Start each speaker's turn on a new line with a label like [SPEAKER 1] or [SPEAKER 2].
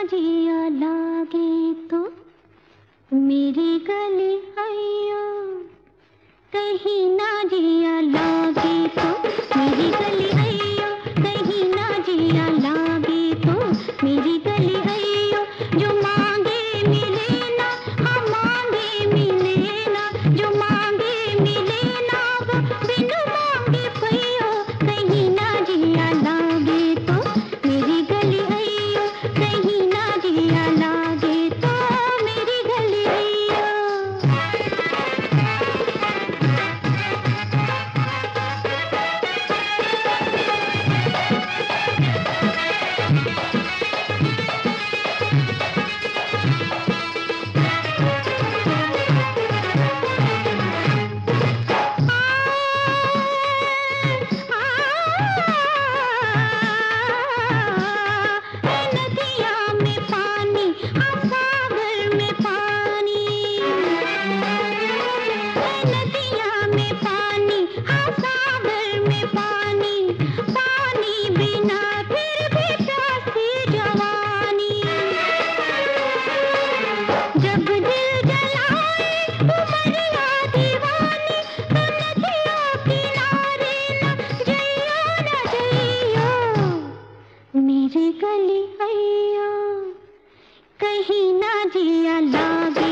[SPEAKER 1] जिया लागे तो मेरी गली हैया, कहीं ना जिया लागे तो मेरी गली हैया, कहीं ना जिया लागे तो मेरी गली हैया। जो मांगे मिले ना, हाँ मांगे मिले ना, जो मांगे मिले ना वो बिन मांगे पैया, कहीं ना जिया लागे तो मेरी गली हैया, कहीं ना जिया लागे तो मेरी गली हैया। जब दिल जलाए उमरिया दीवानी, तो नदिया किनारे न जइयो मेरी गली हैया, कहीं ना जिया लागे